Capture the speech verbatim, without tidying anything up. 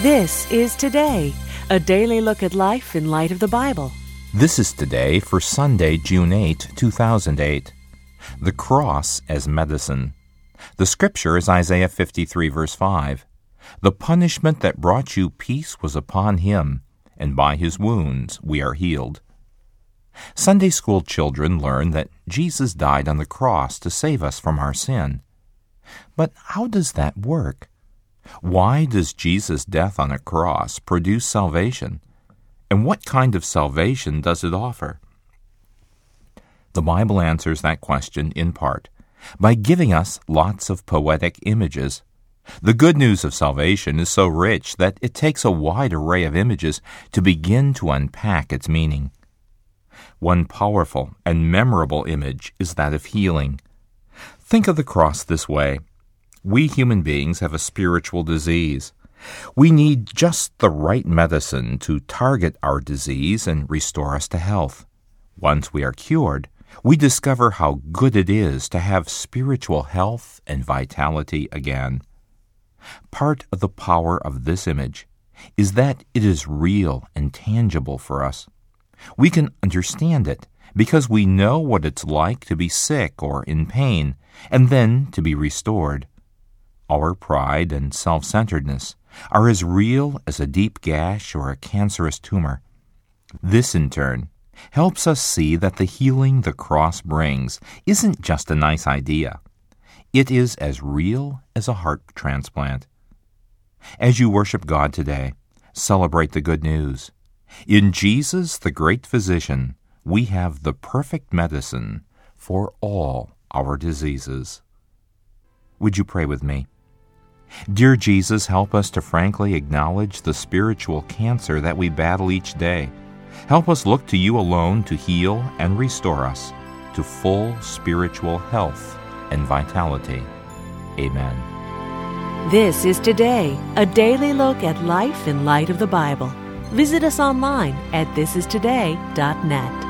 This is Today, a daily look at life in light of the Bible. This is Today for Sunday, June eighth, two thousand eight. The Cross as Medicine. The scripture is Isaiah fifty-three, verse five. The punishment that brought you peace was upon him, and by his wounds we are healed. Sunday school children learn that Jesus died on the cross to save us from our sin. But how does that work? Why does Jesus' death on a cross produce salvation? And what kind of salvation does it offer? The Bible answers that question in part by giving us lots of poetic images. The good news of salvation is so rich that it takes a wide array of images to begin to unpack its meaning. One powerful and memorable image is that of healing. Think of the cross this way. We human beings have a spiritual disease. We need just the right medicine to target our disease and restore us to health. Once we are cured, we discover how good it is to have spiritual health and vitality again. Part of the power of this image is that it is real and tangible for us. We can understand it because we know what it's like to be sick or in pain and then to be restored. Our pride and self-centeredness are as real as a deep gash or a cancerous tumor. This, in turn, helps us see that the healing the cross brings isn't just a nice idea. It is as real as a heart transplant. As you worship God today, celebrate the good news. In Jesus, the great physician, we have the perfect medicine for all our diseases. Would you pray with me? Dear Jesus, help us to frankly acknowledge the spiritual cancer that we battle each day. Help us look to you alone to heal and restore us to full spiritual health and vitality. Amen. This is Today, a daily look at life in light of the Bible. Visit us online at this is today dot net.